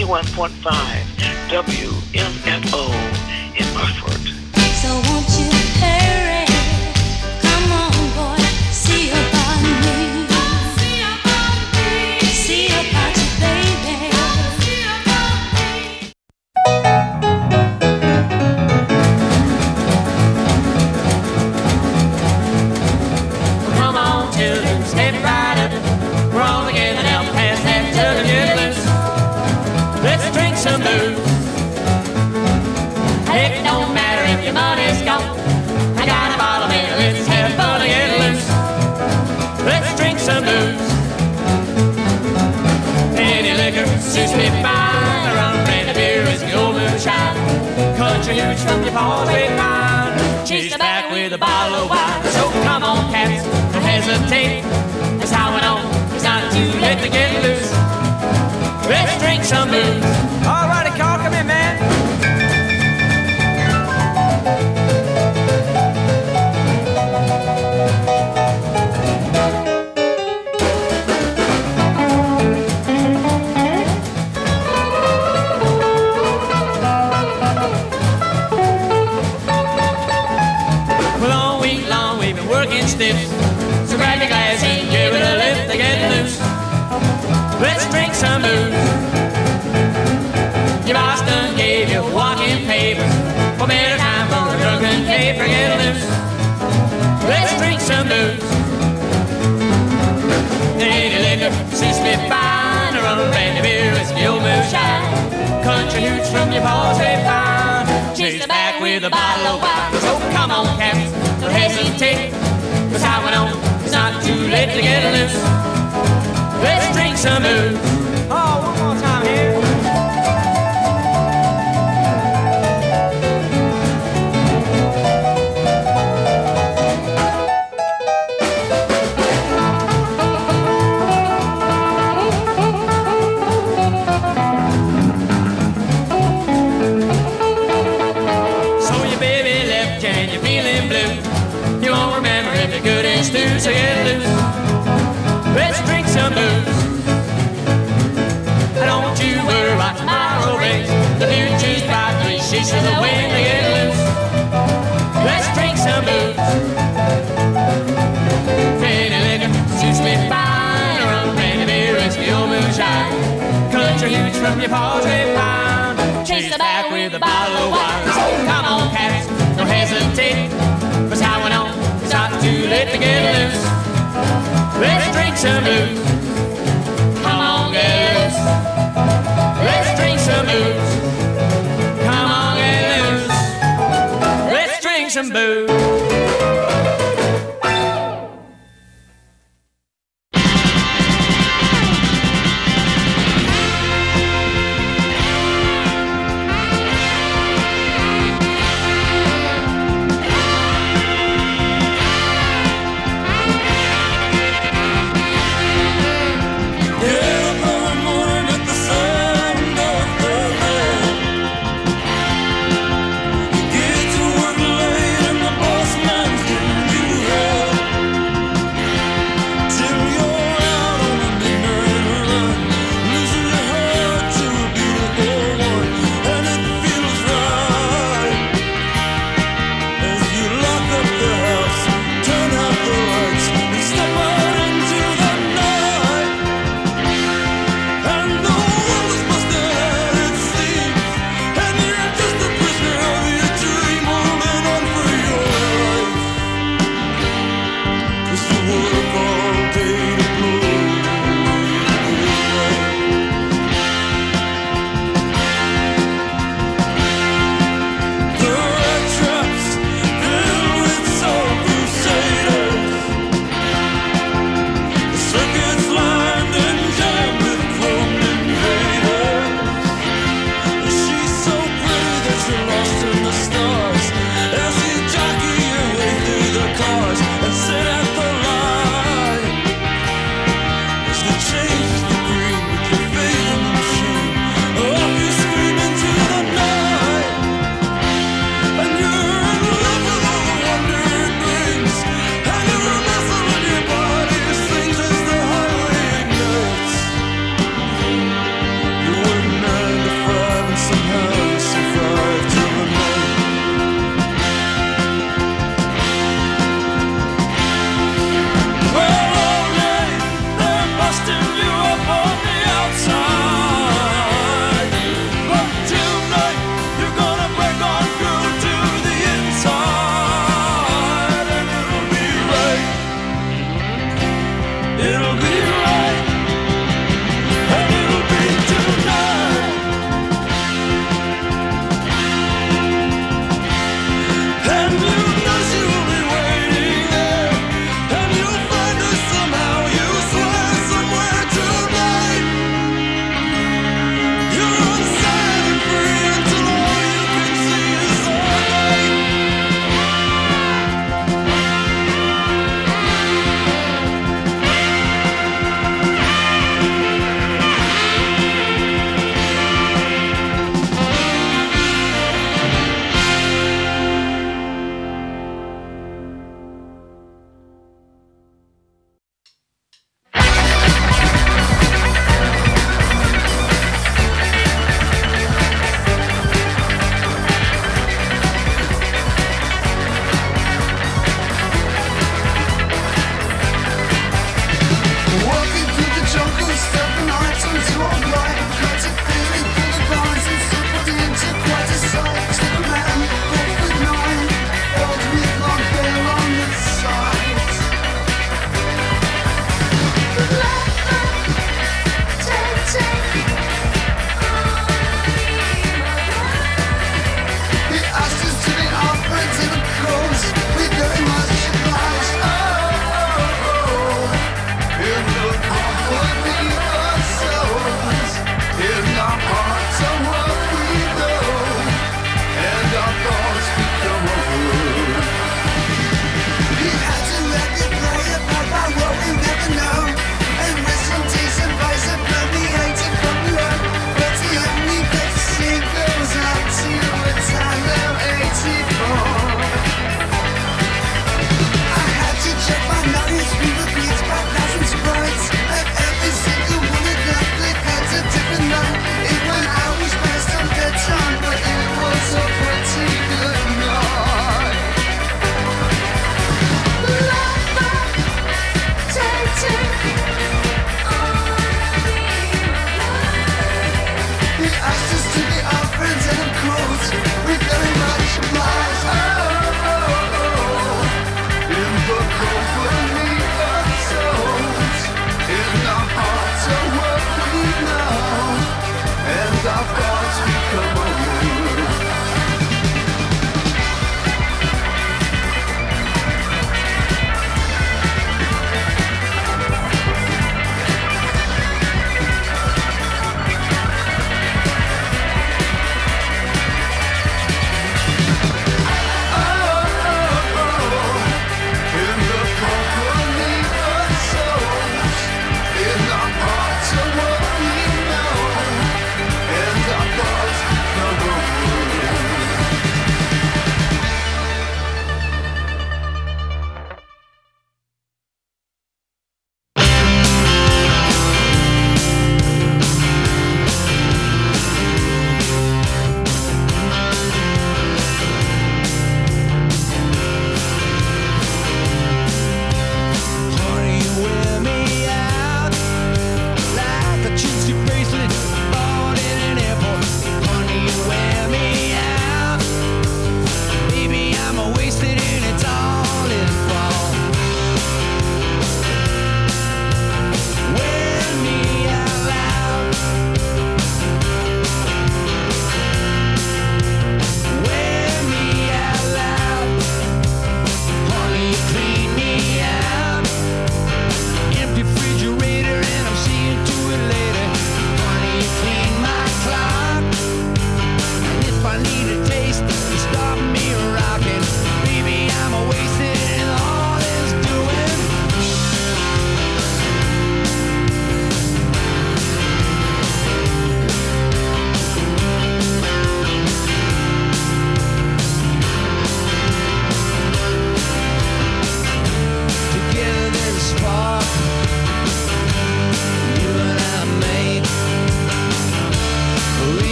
91.5 WMFO in Bufford. So won't you hurry? Come on, boy, see about me. See about you, baby. Come on, children, step right up. We're all together now, pass that jug and get loose. Let's drink some booze. It don't matter if your money's gone. I got a bottle here, let's have fun and get loose. Let's drink some booze. Any liquor suits me fine. Rum, brandy, beer, whiskey, old moonshine. Country hooch from your paws, way fine. Chase the back with a bottle of wine. So come on, cats, don't hesitate. That's how it on. It's not too late to get loose. Let's drink some booze. All righty, Carl, come in, man. Well, all week long we've been working stiff. So grab your glass and give it a lift to get loose. Let's drink some booze. Your boss done gave you walking papers. For better time for a drunken caper, get loose. Let's drink some booze. Any liquor suits me fine. Rum, brandy, beer, whiskey, old moonshine. Country hooch from your paws, they fine. Chase the back with a bottle of wine. So come on, cats, don't hesitate. Cause how it on, it's not too late to get loose. Let's drink some booze. Oh, one more time here. So your baby left and you're feeling blue. You won't remember if you're good and stew, so get loose. Let's drink some booze. Don't you worry about tomorrow brings. The future's bright, 3 sheets of the wind to get loose. Let's drink some booze. Any liquor suits me fine. Rum, brandy, beer, whiskey, old moonshine. Country hooch from your paws, they fine. Chase the back with a bottle of wine. So come on, cats, don't hesitate. Cause how it on, it's not too late to get loose. Let's drink some booze. Come on, get loose. Let's drink some booze. Come on, get loose. Let's drink some booze. Get to work late and the boss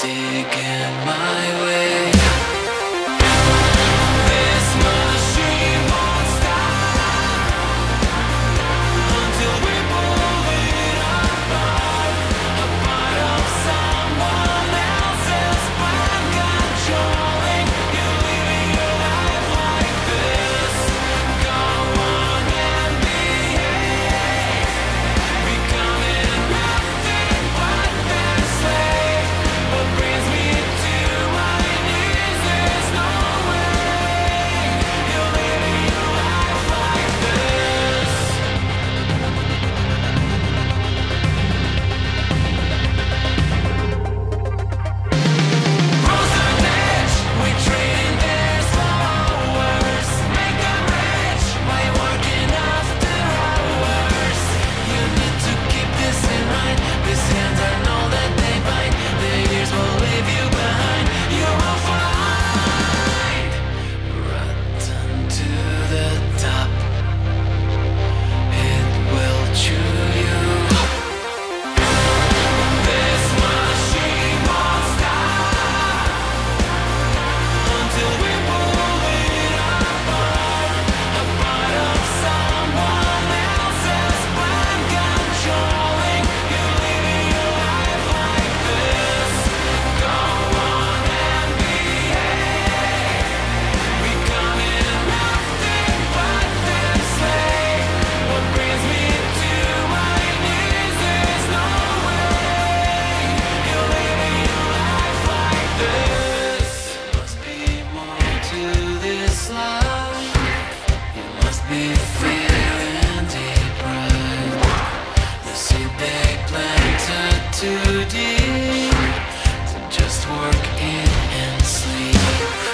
digging my way. This machine won't stop until we pull it apart. A part of someone else's plan controlling you, living your life like this. Go on and behave, becoming nothing but their slave. What brings me to my knees? There's no way you're living your life like this. Cross the ditch, we trading their followers. Make them rich by working after hours. You need to keep this in mind. These hands are know that they bite. The years will leave you behind. You will find rotten to the top. It will chew you. This machine won't stop until we pull it apart. A part of someone else's plan controlling you, living your life like this. Go on and behave, becoming nothing but their slave. What brings me to my knees? There's no way you're living your life like this. Must be more to this life. You must be feeling deep pride. The seed they planted too deep to just work in and sleep.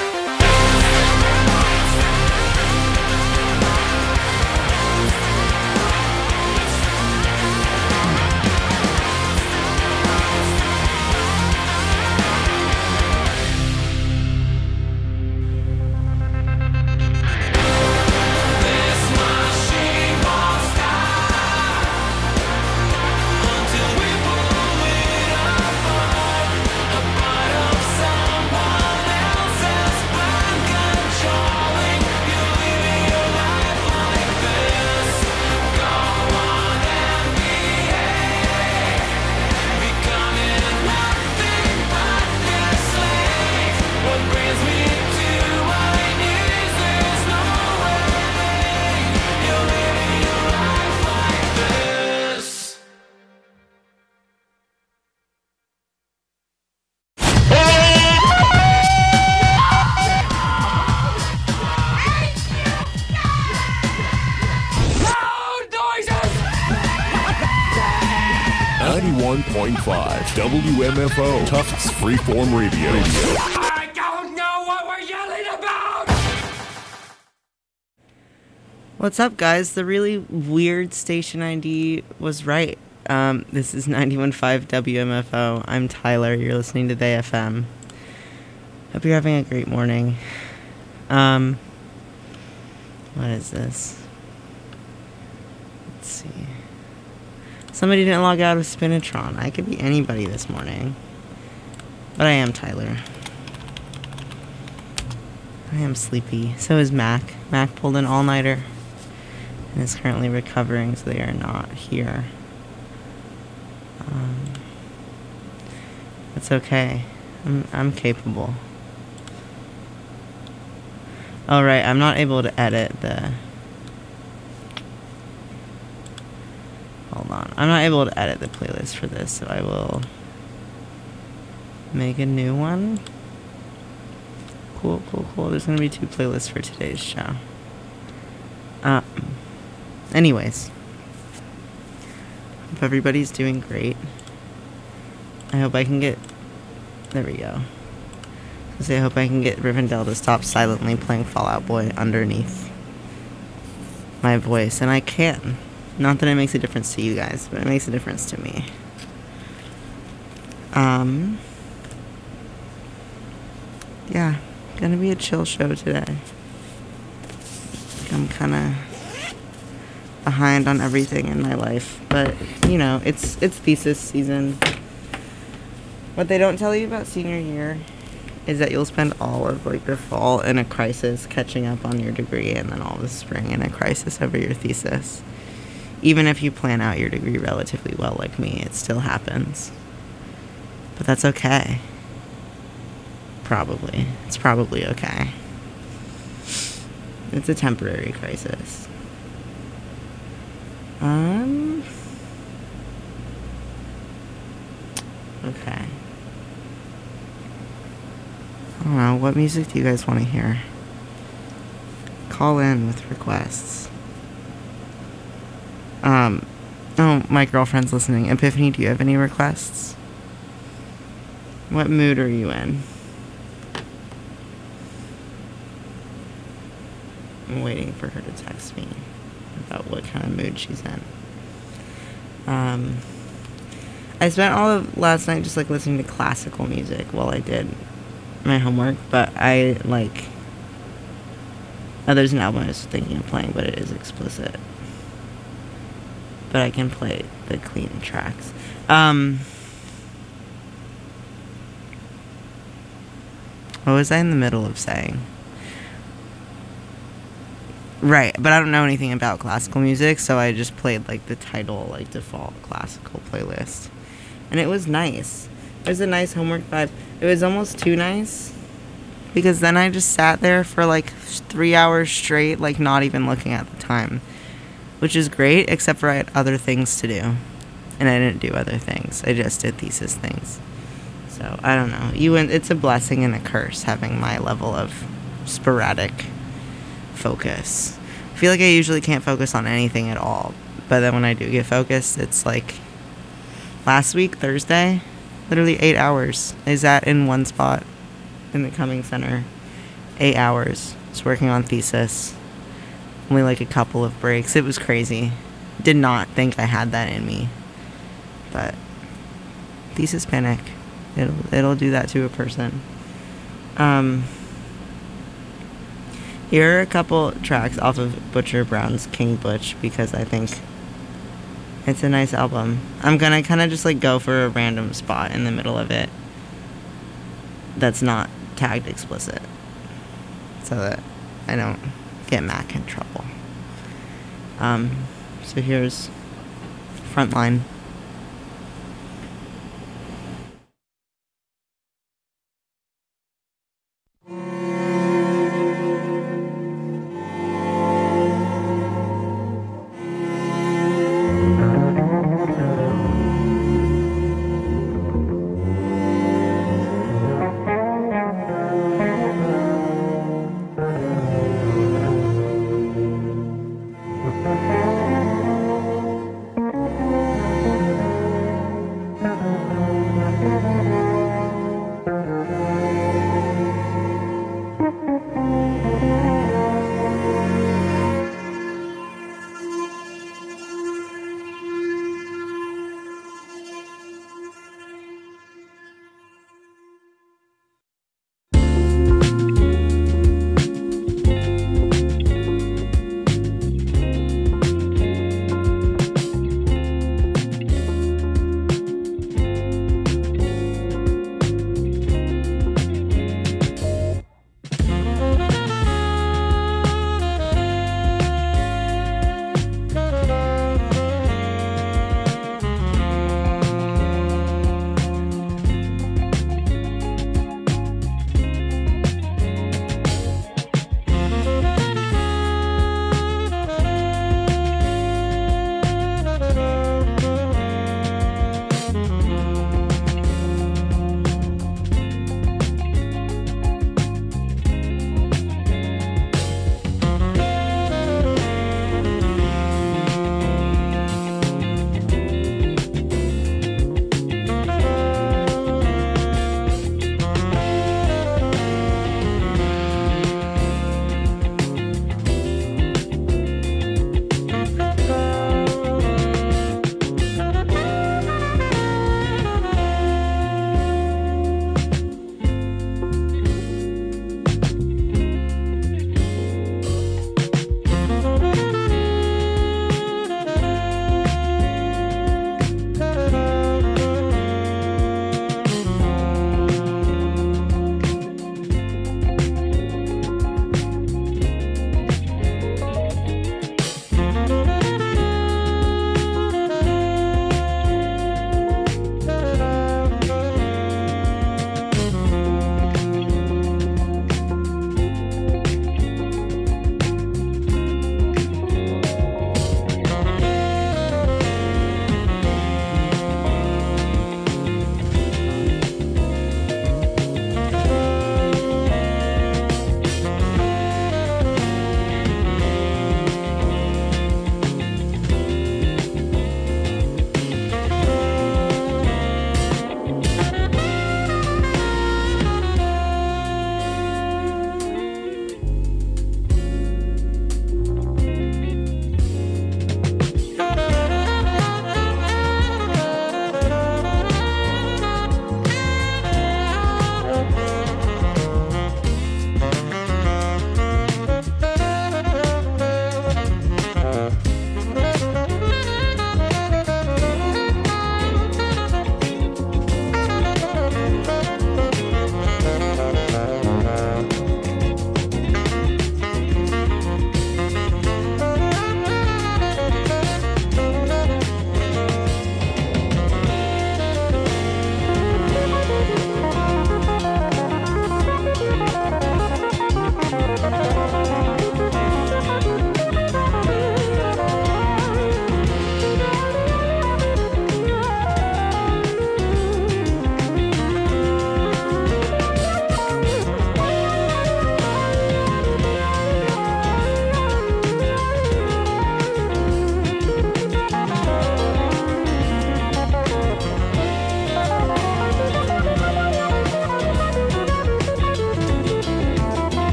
This machine won't stop until we pull it apart. A part of someone else's plan controlling you, living your life like this. Go on and behave, becoming nothing but their slave. What brings me to my knees? There's no way you're living your life like this. Loud noises! 91.5 WMFO Tufts Freeform Radio. I don't know what we're yelling about! What's up, guys? The really weird station ID was right. This is 91.5 WMFO. I'm Tyler. You're listening to They FM. Hope you're having a great morning. What is this? Let's see. Somebody didn't log out of Spinatron. I could be anybody this morning. But I am Tyler. I am sleepy. So is Mac. Mac pulled an all-nighter and is currently recovering, so they are not here. It's okay. I'm capable. Oh, right. I'm not able to edit the... Hold on. I'm not able to edit the playlist for this, so I will make a new one. Cool. There's going to be 2 playlists for today's show. Anyways. Hope everybody's doing great. I hope I can get... There we go. I hope I can get Rivendell to stop silently playing Fall Out Boy underneath my voice. And I can. Not that it makes a difference to you guys, but it makes a difference to me. Yeah. Gonna be a chill show today. I'm kinda behind on everything in my life. But, you know, it's thesis season. What they don't tell you about senior year is that you'll spend all of like the fall in a crisis catching up on your degree, and then all the spring in a crisis over your thesis. Even if you plan out your degree relatively well like me, it still happens. But that's okay. Probably. It's probably okay. It's a temporary crisis. Okay. I don't know. What music do you guys want to hear? Call in with requests. Oh, my girlfriend's listening. Epiphany, do you have any requests? What mood are you in? I'm waiting for her to text me about what kind of mood she's in. I spent all of last night just like listening to classical music while I did my homework, but I like... Oh, there's an album I was thinking of playing, but it is explicit. But I can play the clean tracks. What was I in the middle of saying? Right, but I don't know anything about classical music, so I just played like the title, like default classical playlist. And it was nice. It was a nice homework vibe. It was almost too nice, because then I just sat there for like 3 hours straight, like not even looking at the time. Which is great, except for I had other things to do. And I didn't do other things. I just did thesis things. So, I don't know. It's a blessing and a curse having my level of sporadic focus. I feel like I usually can't focus on anything at all. But then when I do get focused, it's like last week, Thursday, literally 8 hours. I sat in one spot in the Cummings Center. 8 hours. Just working on thesis. Only like a couple of breaks. It was crazy. Did not think I had that in me. But thesis panic. It'll do that to a person. Here are a couple tracks off of Butcher Brown's King Butch, because I think it's a nice album. I'm gonna kind of just like go for a random spot in the middle of it that's not tagged explicit, so that I don't get Mac in trouble. So here's Frontline.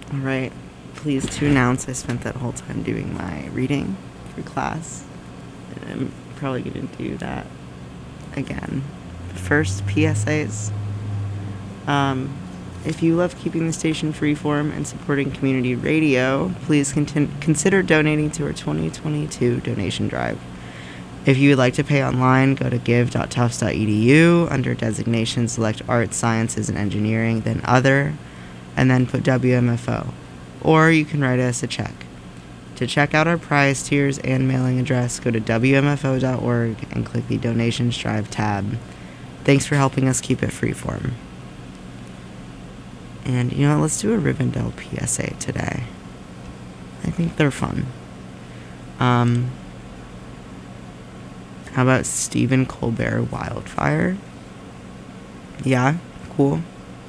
All right. Pleased to announce I spent that whole time doing my reading for class. And I'm probably going to do that again. First, PSAs. If you love keeping the station freeform and supporting community radio, please consider donating to our 2022 donation drive. If you would like to pay online, go to give.tufts.edu. Under designation, select Arts, Sciences, and Engineering, then Other, and then put WMFO. Or you can write us a check. To check out our prize tiers and mailing address, go to WMFO.org and click the Donations Drive tab. Thanks for helping us keep it freeform. And, you know what, let's do a Rivendell PSA today. I think they're fun. How about Stephen Colbert Wildfire? Yeah, cool.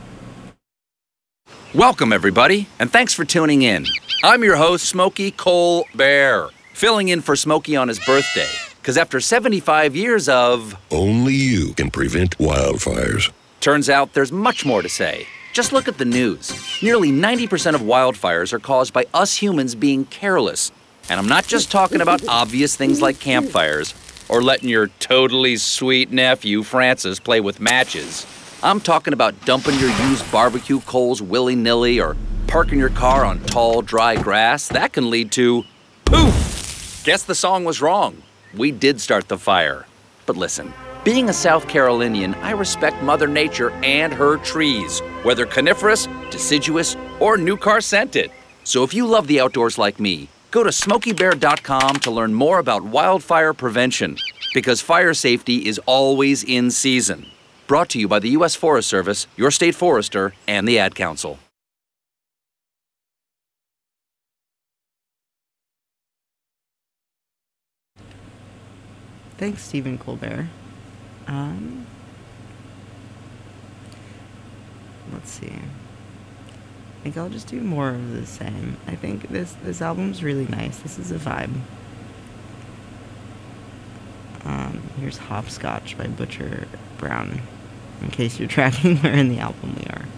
Welcome, everybody, and thanks for tuning in. I'm your host, Smokey Colbert, filling in for Smokey on his birthday, because after 75 years of... Only you can prevent wildfires. Turns out there's much more to say. Just look at the news. Nearly 90% of wildfires are caused by us humans being careless. And I'm not just talking about obvious things like campfires, or letting your totally sweet nephew, Francis, play with matches. I'm talking about dumping your used barbecue coals willy-nilly or parking your car on tall, dry grass. That can lead to poof! Guess the song was wrong. We did start the fire. But listen, being a South Carolinian, I respect Mother Nature and her trees, whether coniferous, deciduous, or new car scented. So if you love the outdoors like me, go to SmokeyBear.com to learn more about wildfire prevention, because fire safety is always in season. Brought to you by the U.S. Forest Service, your state forester, and the Ad Council. Thanks, Stephen Colbert. Let's see. I think I'll just do more of the same. I think this album's really nice. This is a vibe. Here's Hopscotch by Butcher Brown, in case you're tracking where in the album we are.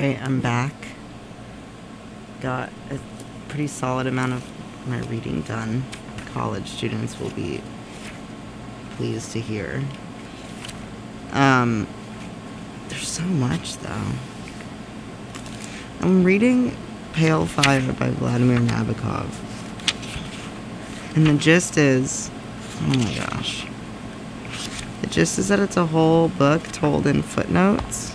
Alright, I'm back. Got a pretty solid amount of my reading done. College students will be pleased to hear. There's so much, though. I'm reading Pale Fire by Vladimir Nabokov. And the gist is... oh my gosh. The gist is that it's a whole book told in footnotes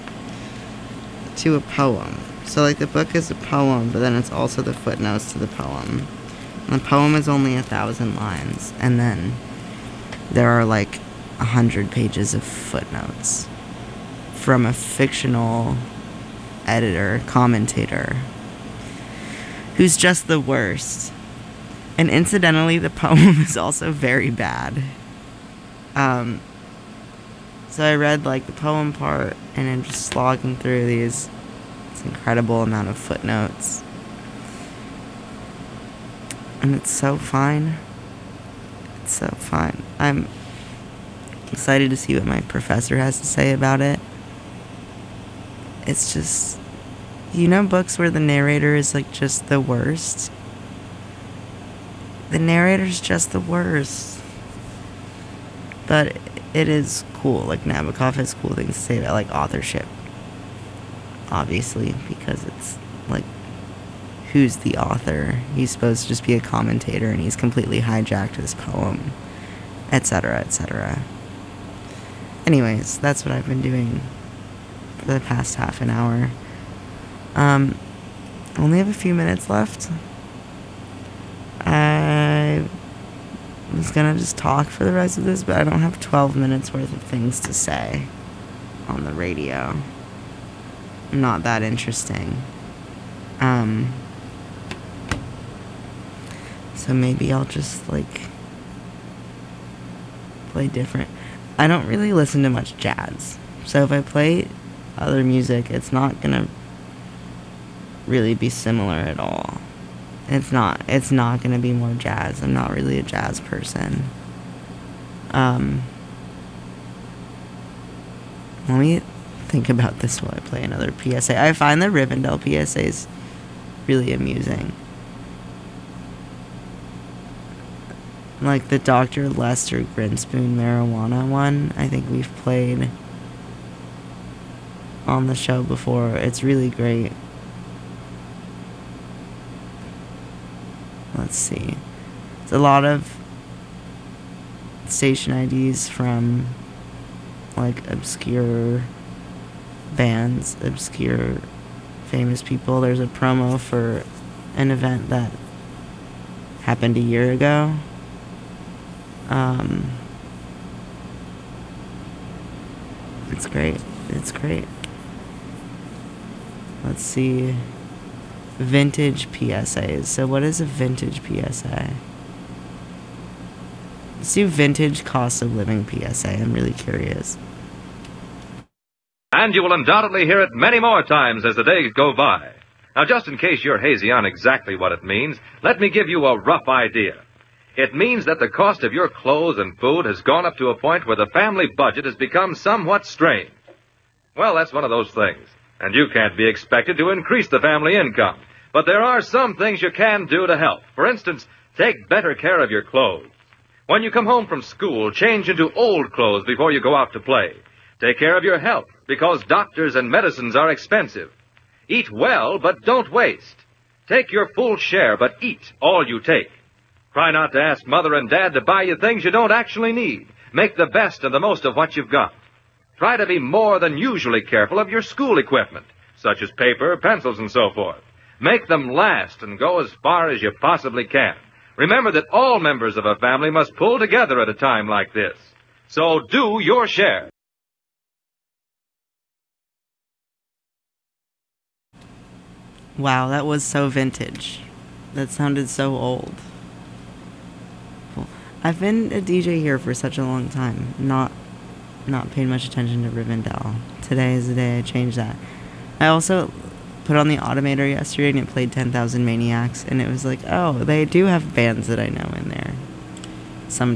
to a poem. So, like, the book is a poem, but then it's also the footnotes to the poem. And the poem is only 1,000 lines, and then there are, like, 100 pages of footnotes from a fictional editor, commentator, who's just the worst. And incidentally, the poem is also very bad. So I read, like, the poem part, and I'm just slogging through this incredible amount of footnotes. And it's so fine. It's so fine. I'm excited to see what my professor has to say about it. It's just... you know books where the narrator is, like, just the worst? The narrator's just the worst. But it is cool. Like, Nabokov has cool things to say about, like, authorship. Obviously, because it's, like, who's the author? He's supposed to just be a commentator, and he's completely hijacked this poem, etc., etc. Anyways, that's what I've been doing for the past half an hour. I only have a few minutes left. I was gonna just talk for the rest of this, but I don't have 12 minutes worth of things to say on the radio. I'm not that interesting. So maybe I'll just, like, play different. I don't really listen to much jazz. So if I play other music, it's not gonna really be similar at all. It's not gonna be more jazz. I'm not really a jazz person. Let me think about this while I play another PSA. I find the Rivendell PSAs really amusing. Like the Dr. Lester Grinspoon marijuana one, I think we've played on the show before. It's really great. Let's see. It's a lot of station IDs from, like, obscure bands, obscure famous people. There's a promo for an event that happened a year ago. It's great. It's great. Let's see. Vintage PSAs. So what is a vintage PSA? Let's do vintage cost of living PSA. I'm really curious. And you will undoubtedly hear it many more times as the days go by. Now, just in case you're hazy on exactly what it means, let me give you a rough idea. It means that the cost of your clothes and food has gone up to a point where the family budget has become somewhat strained. Well, that's one of those things. And you can't be expected to increase the family income. But there are some things you can do to help. For instance, take better care of your clothes. When you come home from school, change into old clothes before you go out to play. Take care of your health, because doctors and medicines are expensive. Eat well, but don't waste. Take your full share, but eat all you take. Try not to ask Mother and Dad to buy you things you don't actually need. Make the best and the most of what you've got. Try to be more than usually careful of your school equipment, such as paper, pencils, and so forth. Make them last and go as far as you possibly can. Remember that all members of a family must pull together at a time like this. So do your share. Wow, that was so vintage. That sounded so old. Cool. I've been a DJ here for such a long time. Not paying much attention to Rivendell. Today is the day I changed that. I also put on the Automator yesterday and it played 10,000 Maniacs, and it was like, oh, they do have bands that I know in there.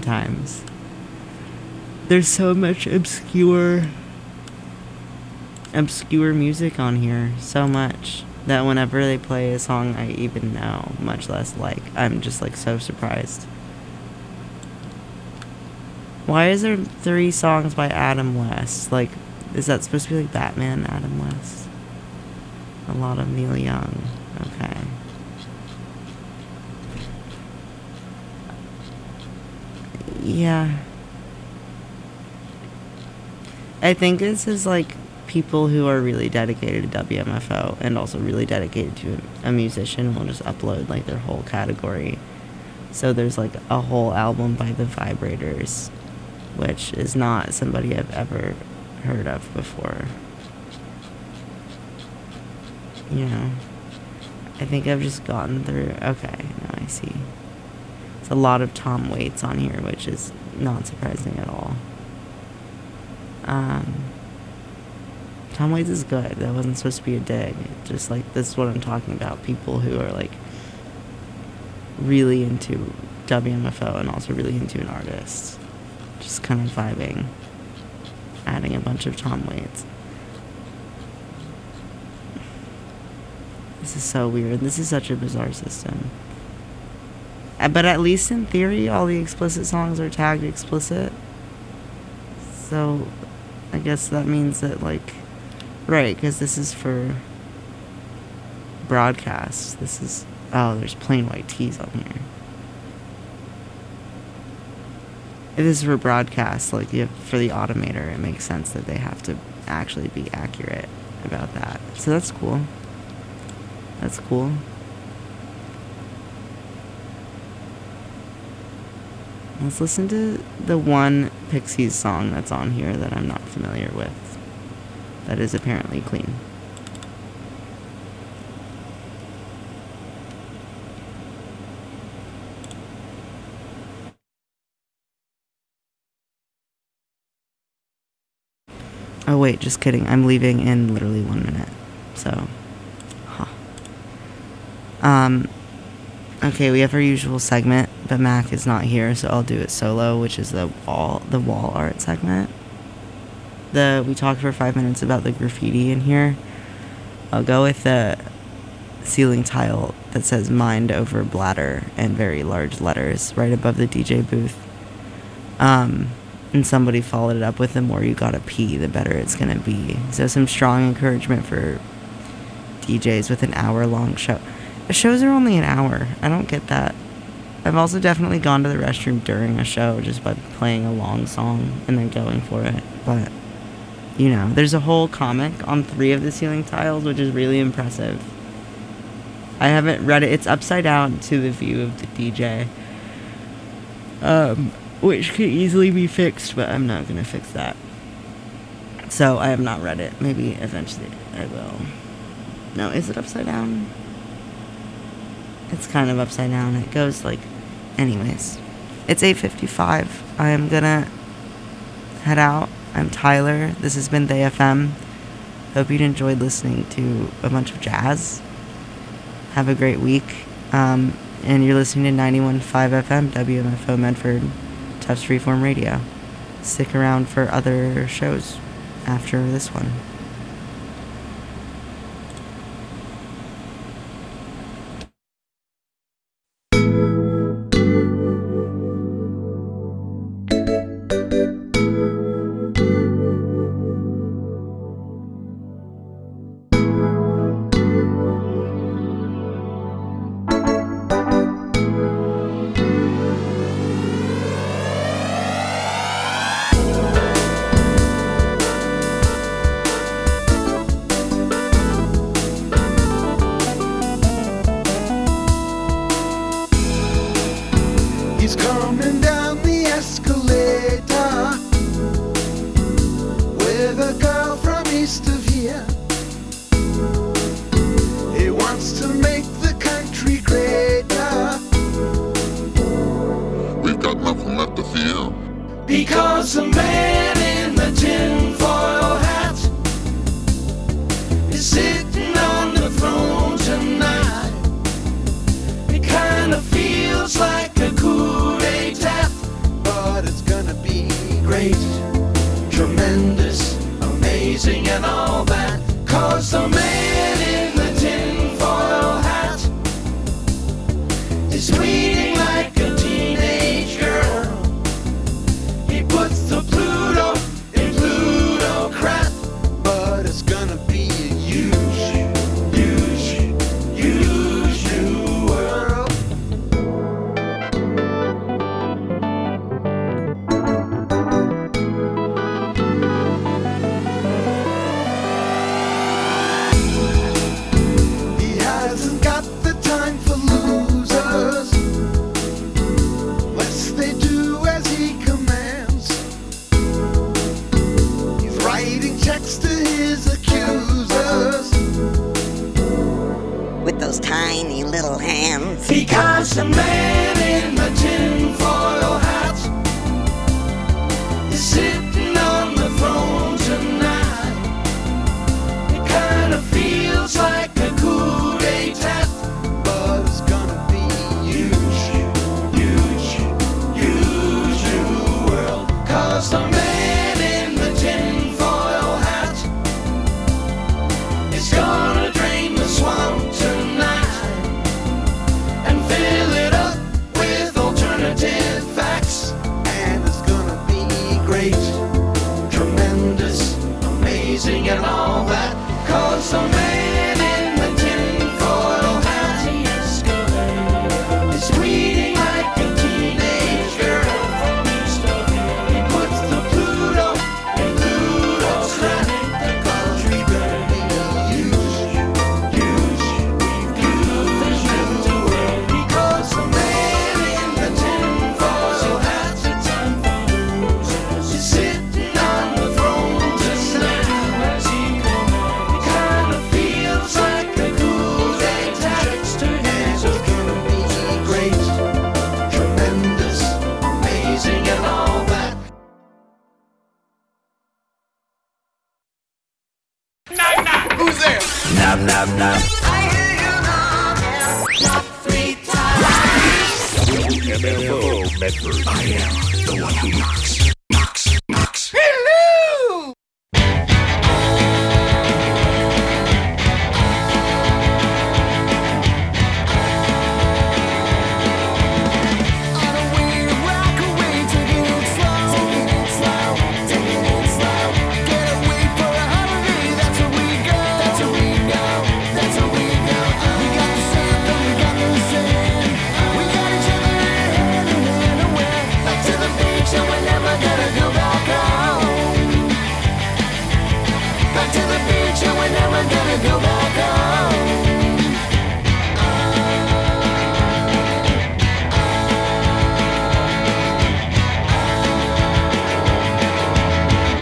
Sometimes. There's so much obscure obscure music on here so much that whenever they play a song I even know, much less like, I'm just like so surprised. Why is there 3 songs by Adam West? Like, is that supposed to be like Batman, Adam West? A lot of Neil Young. Okay. Yeah. I think this is like people who are really dedicated to WMFO and also really dedicated to a musician will just upload like their whole category. So there's like a whole album by the Vibrators, which is not somebody I've ever heard of before. You know, I think I've just gotten through. Okay, now I see. It's a lot of Tom Waits on here, which is not surprising at all. Tom Waits is good. That wasn't supposed to be a dig. Just like, this is what I'm talking about. People who are like really into WMFO and also really into an artist. Just kind of vibing. Adding a bunch of Tom Waits. This is so weird. This is such a bizarre system. But at least in theory, all the explicit songs are tagged explicit. So, I guess that means that, like, right, because this is for broadcast. This is, oh, there's plain white tees on here. If this is for broadcast, like, for the automator, it makes sense that they have to actually be accurate about that. So that's cool. That's cool. Let's listen to the one Pixies song that's on here that I'm not familiar with. That is apparently clean. Oh wait, just kidding. I'm leaving in literally 1 minute. So, okay, we have our usual segment, but Mac is not here, so I'll do it solo, which is the wall art segment. We talked for 5 minutes about the graffiti in here. I'll go with the ceiling tile that says "Mind over bladder" in very large letters right above the DJ booth. And somebody followed it up with, "The more you gotta pee, the better it's gonna be." So some strong encouragement for DJs with an hour-long show. The shows are only an hour. I don't get that. I've also definitely gone to the restroom during a show just by playing a long song and then going for it. But, you know, there's a whole comic on 3 of the ceiling tiles, which is really impressive. I haven't read it. It's upside down to the view of the DJ. Which could easily be fixed, but I'm not going to fix that. So, I have not read it. Maybe eventually I will. No, is it upside down? It's kind of upside down. It goes like... Anyways. It's 8:55. I am gonna head out. I'm Tyler. This has been They FM. Hope you'd enjoyed listening to a bunch of jazz. Have a great week. And you're listening to 91.5 FM, WMFO Medford, Tufts Freeform Radio. Stick around for other shows after this one. He's coming down the escalator with a girl from east of here. He wants to make the country greater. We've got nothing left to fear. Because the man in the tinfoil hat is sitting on the throne tonight. It kind of feels like a coup d'etat, but it's gonna be great, tremendous, amazing, and all that. 'Cause the man in the tinfoil hat is tweeting like a teenage girl. He puts the Pluto in plutocrat, but it's gonna be a huge, huge, huge new world. He hasn't got the time for losers, lest they do as he commands. He's writing checks to his accusers with those tiny little hands. because the man in the tinfoil hat is sitting on the throne tonight. It kind of feels like a coup d'etat, but it's gonna be huge, huge, huge new world. 'Cause the man in the tinfoil hat is gonna drain the swamp tonight and fill it up with alternative facts. And it's gonna be great, tremendous, amazing and all that. 'Cause the man in the tinfoil hat is tweeting like a teenage girl. He puts the Pluto in plutocrat, 'cause we're gonna be huge, huge, huge new world. Because the man in the tinfoil hat is sitting on the throne tonight. It kind of feels like a coup d'etat, and it's gonna be great, tremendous, amazing, and all that. Who's there? Knock, knock, knock. WMFO Medford. I am the one who knocks.